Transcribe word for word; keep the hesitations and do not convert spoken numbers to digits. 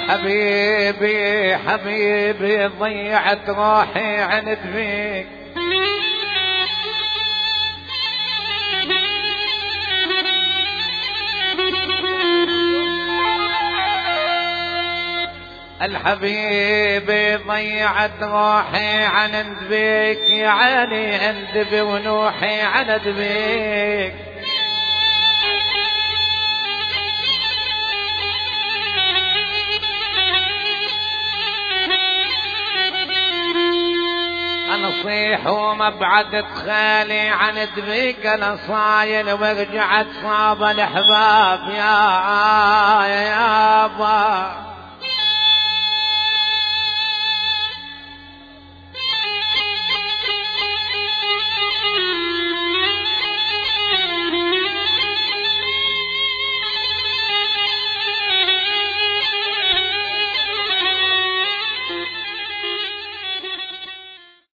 حبيبي حبيبي ضيعت روحي عند بيك، الحبيبي ضيعت روحي عند بيك، يا عيني اندبي ونوحي عند بيك. انا صيح وما بعد تخالي عند بيك، انا صايل ورجعت صاب الاحباب يا يابا.